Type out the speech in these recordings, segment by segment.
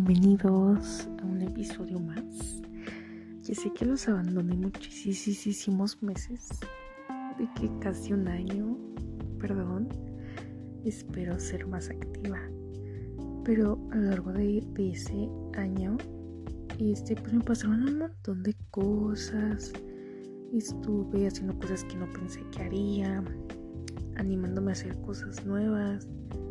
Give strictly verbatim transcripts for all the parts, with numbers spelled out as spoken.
bienvenidos a un episodio más. Ya sé que los abandoné muchísimos meses, de que casi un año, perdón. Espero ser más activa, pero a lo largo de, de ese año este, pues me pasaron un montón de cosas. Estuve haciendo cosas que no pensé que haría, animándome a hacer cosas nuevas.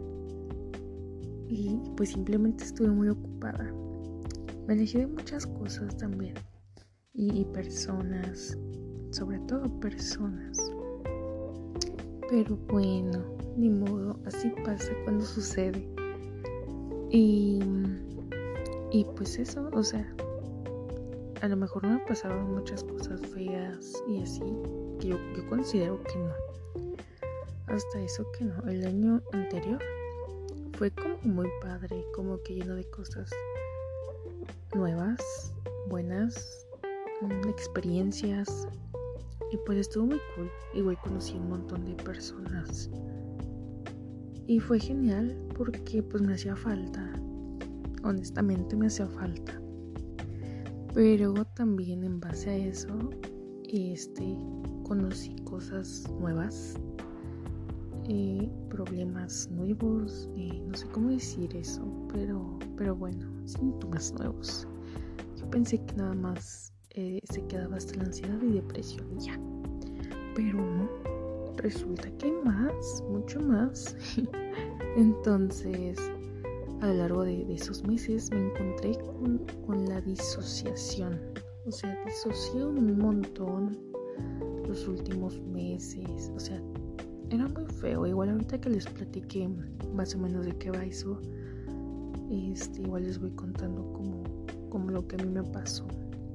Y pues simplemente estuve muy ocupada. Me alejé de muchas cosas también. Y, y personas, sobre todo personas. Pero bueno, ni modo, así pasa cuando sucede. Y, y pues eso, o sea, a lo mejor me pasaron muchas cosas feas y así, que yo, yo considero que no. Hasta eso que no, el año anterior fue como muy padre, como que lleno de cosas nuevas, buenas, experiencias. Y pues estuvo muy cool. Igual conocí un montón de personas. Y fue genial porque pues me hacía falta. Honestamente me hacía falta. Pero también en base a eso, este, conocí cosas nuevas. Eh, problemas nuevos, eh, no sé cómo decir eso, pero, pero bueno, síntomas nuevos. Yo pensé que nada más eh, se quedaba hasta la ansiedad y depresión y ya, pero no, resulta que hay más, mucho más. Entonces, a lo largo de, de esos meses me encontré con, con la disociación, o sea, disocié un montón los últimos meses, o sea, era muy feo. Igual ahorita que les platiqué más o menos de qué va eso, este, igual les voy contando como, como lo que a mí me pasó.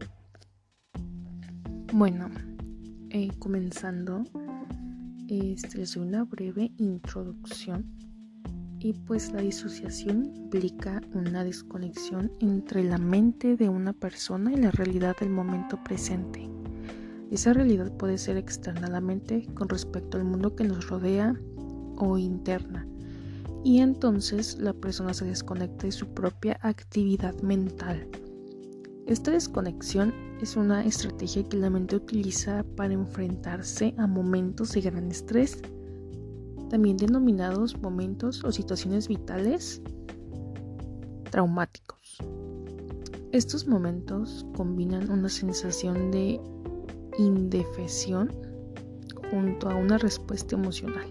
Bueno, eh, comenzando, este, les doy una breve introducción. Y pues la disociación implica una desconexión entre la mente de una persona y la realidad del momento presente. Esa realidad puede ser externa a la mente con respecto al mundo que nos rodea o interna. Y entonces la persona se desconecta de su propia actividad mental. Esta desconexión es una estrategia que la mente utiliza para enfrentarse a momentos de gran estrés, también denominados momentos o situaciones vitales traumáticos. Estos momentos combinan una sensación de indefensión junto a una respuesta emocional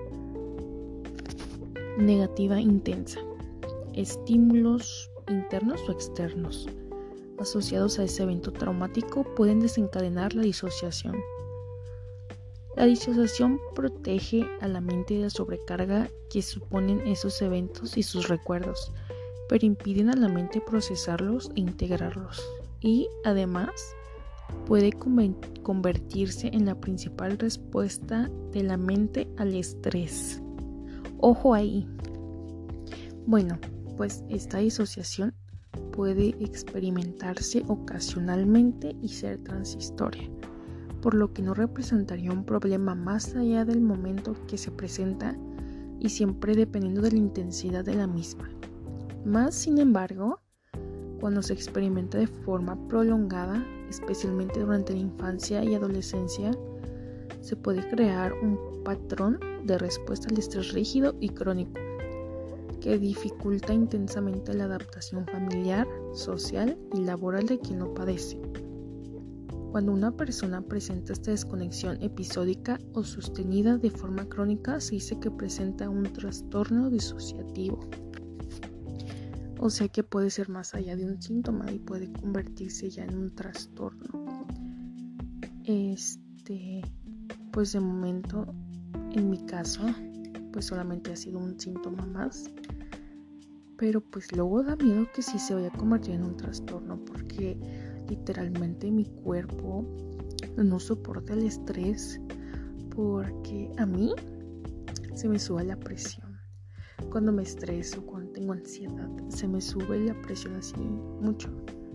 negativa intensa, estímulos internos o externos asociados a ese evento traumático pueden desencadenar la disociación. La disociación protege a la mente de la sobrecarga que suponen esos eventos y sus recuerdos, pero impiden a la mente procesarlos e integrarlos, y además puede convertirse en la principal respuesta de la mente al estrés. Ojo ahí. Bueno, pues esta disociación puede experimentarse ocasionalmente y ser transitoria, por lo que no representaría un problema más allá del momento que se presenta y siempre dependiendo de la intensidad de la misma. Más sin embargo, cuando se experimenta de forma prolongada, especialmente durante la infancia y adolescencia, se puede crear un patrón de respuesta al estrés rígido y crónico que dificulta intensamente la adaptación familiar, social y laboral de quien lo padece. Cuando una persona presenta esta desconexión episódica o sostenida de forma crónica, se dice que presenta un trastorno disociativo. O sea que puede ser más allá de un síntoma y puede convertirse ya en un trastorno. Este, pues de momento, en mi caso, pues solamente ha sido un síntoma más. Pero pues luego da miedo que sí se vaya a convertir en un trastorno, porque literalmente mi cuerpo no soporta el estrés, porque a mí se me sube la presión. Cuando me estreso, cuando tengo ansiedad, se me sube la presión así mucho.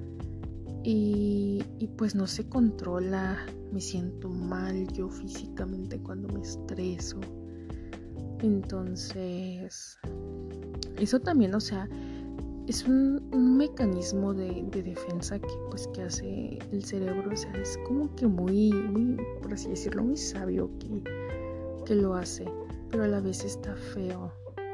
Y, y pues no se controla, me siento mal yo físicamente cuando me estreso. Entonces, eso también, o sea, es un, un mecanismo de, de defensa que pues que hace el cerebro. O sea, es como que muy, muy, por así decirlo, muy sabio que, que lo hace, pero a la vez está feo.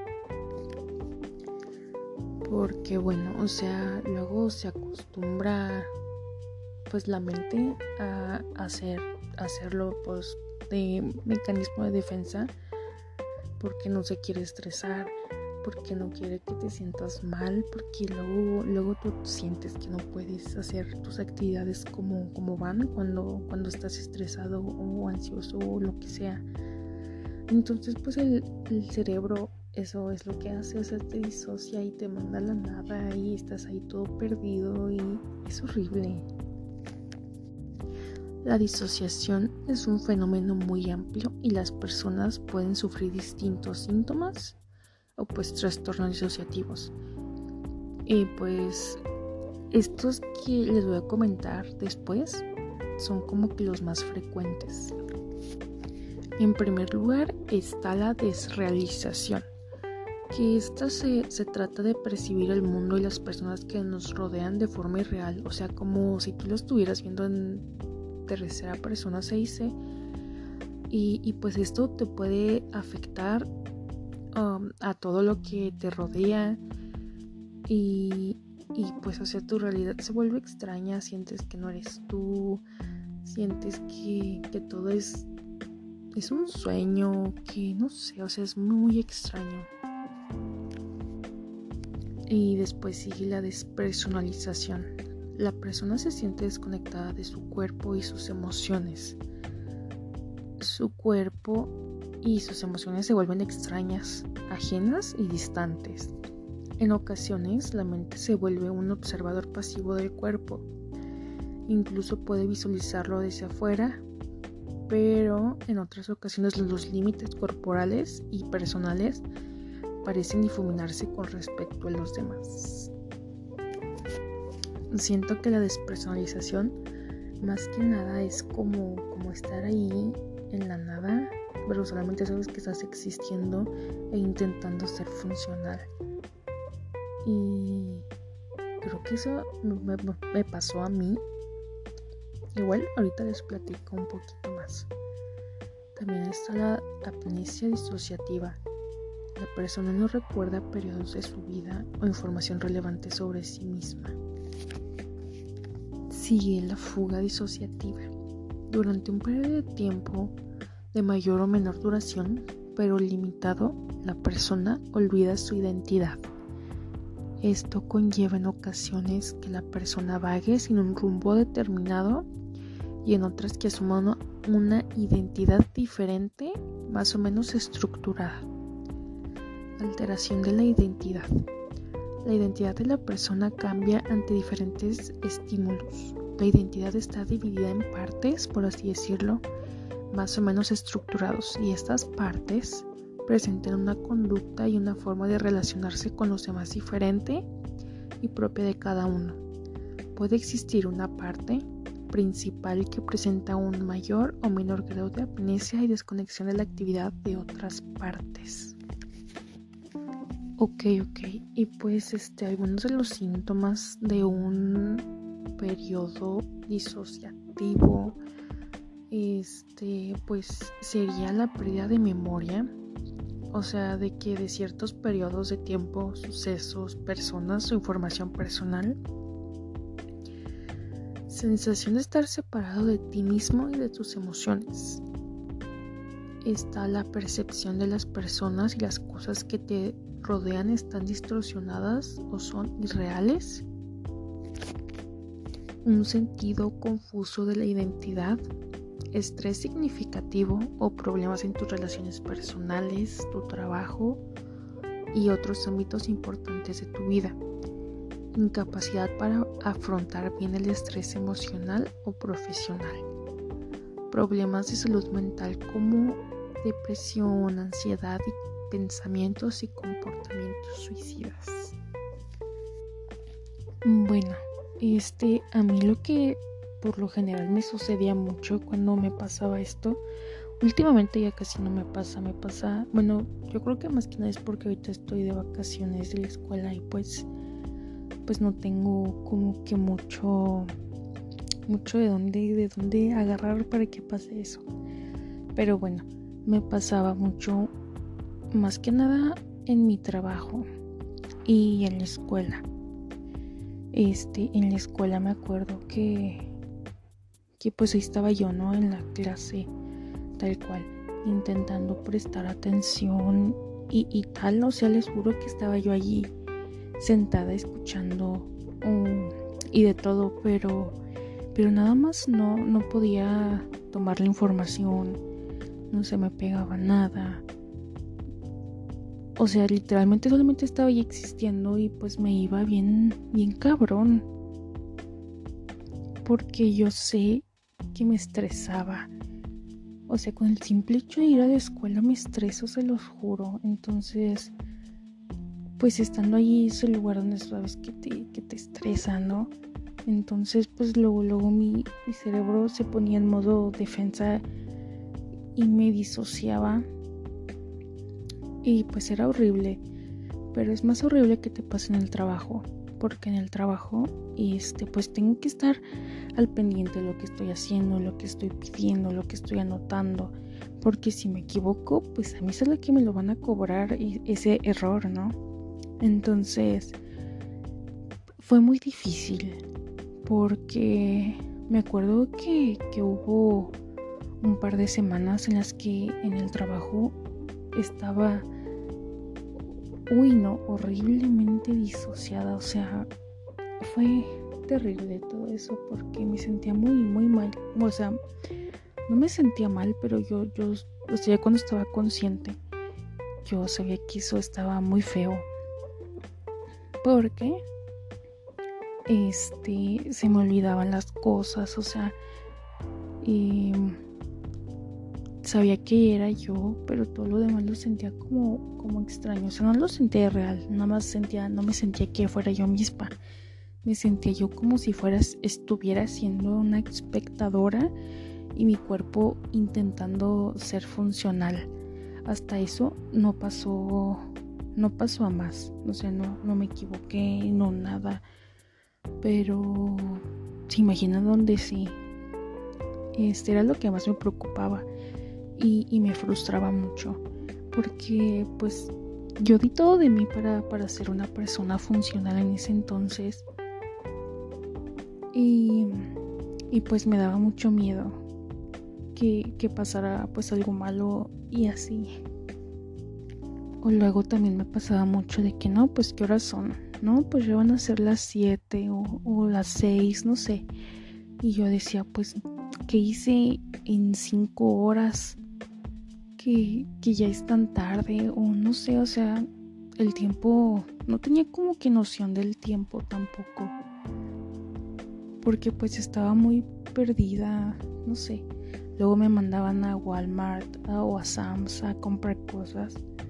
Porque bueno, o sea, luego se acostumbra pues la mente a hacer, hacerlo pues de mecanismo de defensa, porque no se quiere estresar, porque no quiere que te sientas mal, porque luego, luego tú sientes que no puedes hacer tus actividades como, como van cuando, cuando estás estresado o ansioso o lo que sea. Entonces pues el, el cerebro, eso es lo que hace, o sea, te disocia y te manda a la nada y estás ahí todo perdido y es horrible. La disociación es un fenómeno muy amplio y las personas pueden sufrir distintos síntomas o pues trastornos disociativos. Y pues estos que les voy a comentar después son como que los más frecuentes. En primer lugar está la desrealización, que esta se, se trata de percibir el mundo y las personas que nos rodean de forma irreal, o sea, como si tú lo estuvieras viendo en tercera persona, se dice, y, y pues esto te puede afectar um, a todo lo que te rodea y, y pues o sea, tu realidad se vuelve extraña, sientes que no eres tú, sientes que, que todo es, es un sueño, que no sé, o sea, es muy, muy extraño. Y después sigue la despersonalización. La persona se siente desconectada de su cuerpo y sus emociones. Su cuerpo y sus emociones se vuelven extrañas, ajenas y distantes. En ocasiones, la mente se vuelve un observador pasivo del cuerpo. Incluso puede visualizarlo desde afuera, pero en otras ocasiones los límites corporales y personales parecen difuminarse con respecto a los demás. Siento que la despersonalización más que nada es como, como estar ahí en la nada, pero solamente sabes que estás existiendo e intentando ser funcional. Y creo que eso me, me, me pasó a mí. Igual ahorita les platico un poquito más. También está la amnesia disociativa. La persona no recuerda periodos de su vida o información relevante sobre sí misma. Sigue la fuga disociativa. Durante un periodo de tiempo de mayor o menor duración, pero limitado, la persona olvida su identidad. Esto conlleva en ocasiones que la persona vague sin un rumbo determinado y en otras que asuma una, una identidad diferente, más o menos estructurada. Alteración de la identidad. La identidad de la persona cambia ante diferentes estímulos. La identidad está dividida en partes, por así decirlo, más o menos estructurados, y estas partes presentan una conducta y una forma de relacionarse con los demás diferente y propia de cada uno. Puede existir una parte principal que presenta un mayor o menor grado de amnesia y desconexión de la actividad de otras partes. Ok, ok. Y pues este, algunos de los síntomas de un periodo disociativo, este, pues sería la pérdida de memoria. O sea, de que de ciertos periodos de tiempo, sucesos, personas o información personal. Sensación de estar separado de ti mismo y de tus emociones. Está la percepción de las personas y las cosas que te rodean están distorsionadas o son irreales. Un sentido confuso de la identidad. Estrés significativo o problemas en tus relaciones personales, tu trabajo y otros ámbitos importantes de tu vida. Incapacidad para afrontar bien el estrés emocional o profesional. Problemas de salud mental como depresión, ansiedad y pensamientos y comportamientos suicidas. Bueno, este, a mí lo que por lo general me sucedía mucho cuando me pasaba esto, últimamente ya casi no me pasa, me pasa, bueno, yo creo que más que nada es porque ahorita estoy de vacaciones de la escuela y pues pues no tengo como que mucho mucho de dónde de dónde agarrar para que pase eso. Pero bueno, me pasaba mucho, más que nada en mi trabajo y en la escuela. Este, en la escuela me acuerdo que que pues ahí estaba yo, ¿no? En la clase, tal cual, intentando prestar atención y, y tal, o sea, les juro que estaba yo allí sentada escuchando um, y de todo, pero pero nada más no, no podía tomar la información, no se me pegaba nada. O sea, literalmente solamente estaba ahí existiendo y pues me iba bien, bien cabrón. Porque yo sé que me estresaba. O sea, con el simple hecho de ir a la escuela me estreso, se los juro. Entonces, pues estando allí es el lugar donde sabes que te, que te estresa, ¿no? Entonces, pues luego, luego mi, mi cerebro se ponía en modo defensa y me disociaba. Y pues era horrible. Pero es más horrible que te pase en el trabajo. Porque en el trabajo, este, pues tengo que estar al pendiente de lo que estoy haciendo, lo que estoy pidiendo, lo que estoy anotando. Porque si me equivoco, pues a mí es la que me lo van a cobrar ese error, ¿no? Entonces, fue muy difícil. Porque me acuerdo que, que hubo un par de semanas en las que en el trabajo estaba, uy no, horriblemente disociada. O sea, fue terrible todo eso porque me sentía muy, muy mal. O sea, no me sentía mal, pero yo, yo, o sea, cuando estaba consciente, yo sabía que eso estaba muy feo. Porque este se me olvidaban las cosas, o sea, y sabía que era yo, pero todo lo demás lo sentía como, como extraño. O sea, no lo sentía real, nada más sentía, no me sentía que fuera yo misma. Me sentía yo como si fuera, estuviera siendo una espectadora y mi cuerpo intentando ser funcional. Hasta eso no pasó, no pasó a más. O sea, no, no me equivoqué, no nada. Pero se imaginan dónde sí. Este era lo que más me preocupaba y, y me frustraba mucho. Porque pues yo di todo de mí para, para ser una persona funcional en ese entonces. Y, y pues me daba mucho miedo que, que pasara pues algo malo y así. O luego también me pasaba mucho de que no, pues qué horas son, no, pues ya van a ser las siete o, o las seis, no sé. Y yo decía, pues, ¿qué hice en cinco horas? Que, que ya es tan tarde, o no sé, o sea, el tiempo, no tenía como que noción del tiempo tampoco. Porque pues estaba muy perdida, no sé. Luego me mandaban a Walmart a, o a Sam's a comprar cosas.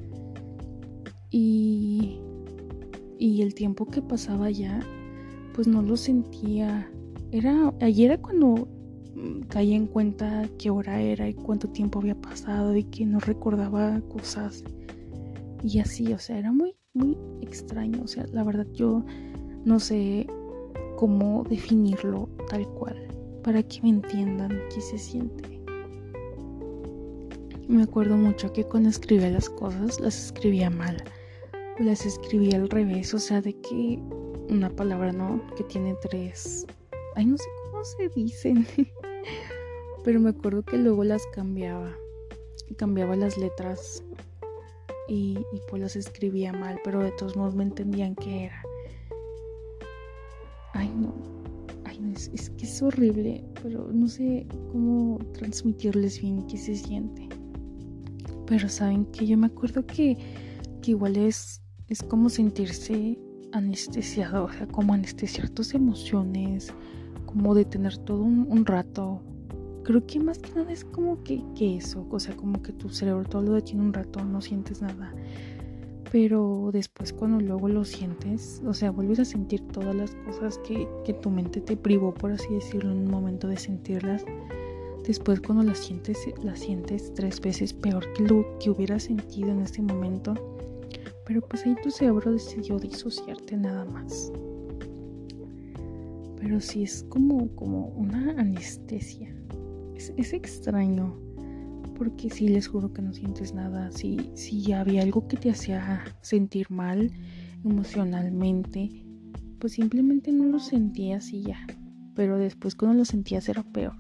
Y, y el tiempo que pasaba allá, pues no lo sentía. Era, ayer era cuando caí en cuenta qué hora era y cuánto tiempo había pasado y que no recordaba cosas. Y así, o sea, era muy, muy extraño. O sea, la verdad yo no sé cómo definirlo tal cual para que me entiendan qué se siente. Me acuerdo mucho que cuando escribía las cosas las escribía mal o las escribía al revés, o sea, de que una palabra, ¿no? Que tiene tres, ay, no sé cómo se dicen, pero me acuerdo que luego las cambiaba, cambiaba las letras y, y pues las escribía mal, pero de todos modos me entendían qué era. Ay, no, ay, no, es, es que es horrible, pero no sé cómo transmitirles bien qué se siente. Pero saben que yo me acuerdo que, que igual es, es como sentirse anestesiado, o sea, como anestesiar tus emociones, como detener todo un, un rato. Creo que más que nada es como que, que eso, o sea, como que tu cerebro todo lo detiene un rato, no sientes nada. Pero después cuando luego lo sientes, o sea, vuelves a sentir todas las cosas que, que tu mente te privó, por así decirlo, en un momento de sentirlas. Después cuando las sientes, las sientes tres veces peor que lo que hubieras sentido en ese momento. Pero pues ahí tu cerebro decidió disociarte nada más. pero sí es como, como una anestesia. Es, es extraño, porque sí les juro que no sientes nada. Si, si había algo que te hacía sentir mal emocionalmente, pues simplemente no lo sentías y ya. Pero después cuando lo sentías era peor.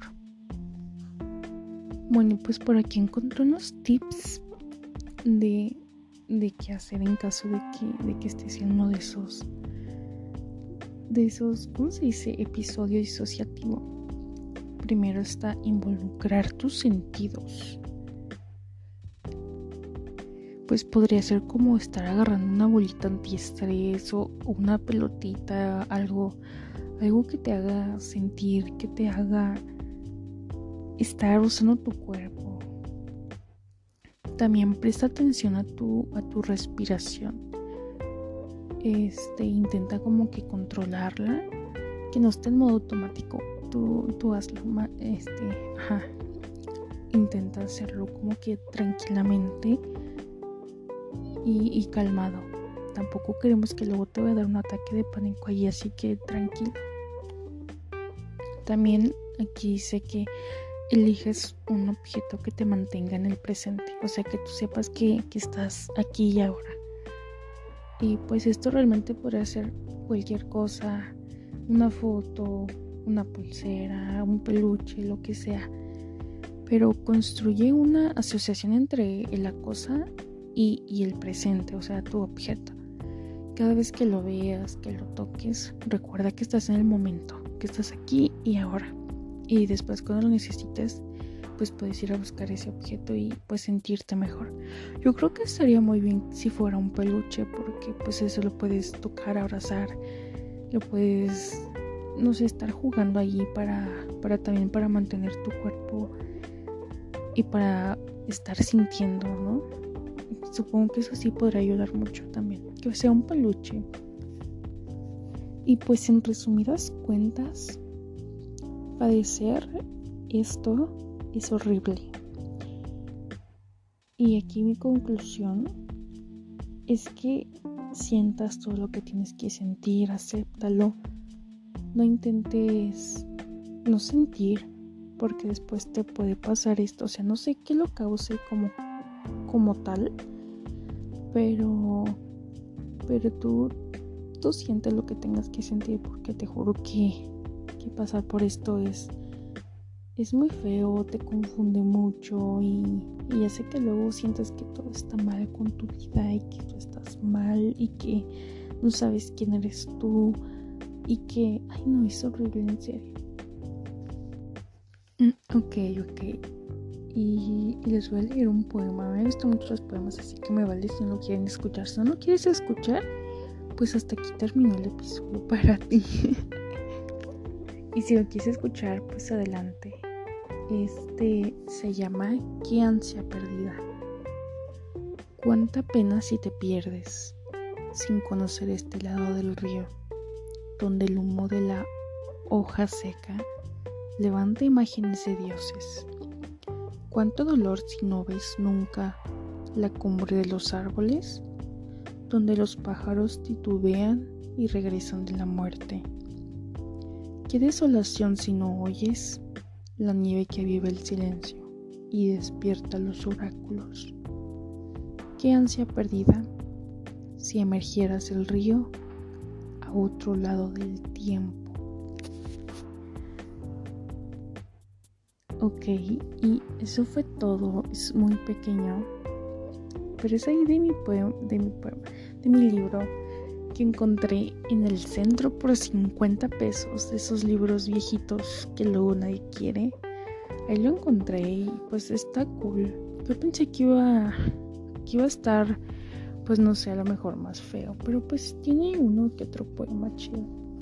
Bueno, pues por aquí encontré unos tips de, de qué hacer en caso de que, de que estés en uno de esos, de esos, ¿cómo se dice? Episodio disociativo. Primero está involucrar tus sentidos. Pues podría ser como estar agarrando una bolita antiestrés o una pelotita, algo, algo que te haga sentir, que te haga estar usando tu cuerpo. También presta atención a tu, a tu respiración. Este, intenta como que controlarla, que no esté en modo automático. Tú, tú hazlo, este, ajá. Intenta hacerlo como que tranquilamente y, y calmado. Tampoco queremos que luego te vaya a dar un ataque de pánico allí, así que tranquilo. También aquí dice que eliges un objeto que te mantenga en el presente, o sea que tú sepas que, que estás aquí y ahora. Y pues esto realmente podría ser cualquier cosa, una foto, una pulsera, un peluche, lo que sea. Pero construye una asociación entre la cosa y, y el presente, o sea, tu objeto. Cada vez que lo veas, que lo toques, recuerda que estás en el momento, que estás aquí y ahora. Y después cuando lo necesites, pues puedes ir a buscar ese objeto y pues sentirte mejor. Yo creo que estaría muy bien si fuera un peluche, porque pues eso lo puedes tocar, abrazar, lo puedes, no sé, estar jugando allí para, para también para mantener tu cuerpo y para estar sintiendo, ¿no? Supongo que eso sí podría ayudar mucho también, que sea un peluche. Y pues en resumidas cuentas, padecer esto es horrible. Y aquí mi conclusión es que sientas todo lo que tienes que sentir, acéptalo. No intentes no sentir, porque después te puede pasar esto. O sea, no sé qué lo cause como, como tal, pero, pero tú, tú sientes lo que tengas que sentir, porque te juro que, que pasar por esto es, es muy feo, te confunde mucho y, y hace que luego sientes que todo está mal con tu vida y que tú estás mal y que no sabes quién eres tú y que, ay no, es horrible, en serio. Mm, ok, ok. Y, y les voy a leer un poema. Me gustan mucho los poemas, así que me vale si no quieren escuchar. Si no quieres escuchar, pues hasta aquí terminó el episodio para ti. Y si lo quieres escuchar, pues adelante. Este se llama ¿Qué ansia perdida? Cuánta pena si te pierdes, sin conocer este lado del río, donde el humo de la hoja seca levanta imágenes de dioses. Cuánto dolor si no ves nunca la cumbre de los árboles, donde los pájaros titubean y regresan de la muerte. Qué desolación si no oyes la nieve que vive el silencio y despierta los oráculos. Qué ansia perdida si emergieras del río a otro lado del tiempo. Ok, y eso fue todo. Es muy pequeño, pero es ahí de mi poema, de mi poema, de mi libro que encontré en el centro por cincuenta pesos, de esos libros viejitos que luego nadie quiere. Ahí lo encontré y pues está cool. Yo pensé que iba, que iba a estar, pues no sé, a lo mejor más feo, pero pues tiene uno que otro poema chido.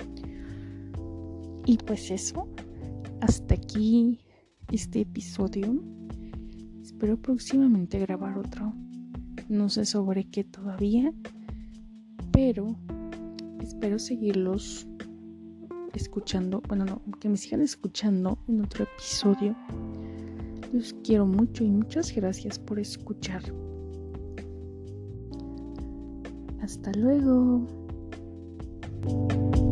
Y pues eso, hasta aquí este episodio. Espero próximamente grabar otro. No sé sobre qué todavía, pero espero seguirlos escuchando. Bueno, no, que me sigan escuchando en otro episodio. Los quiero mucho y muchas gracias por escuchar. Hasta luego.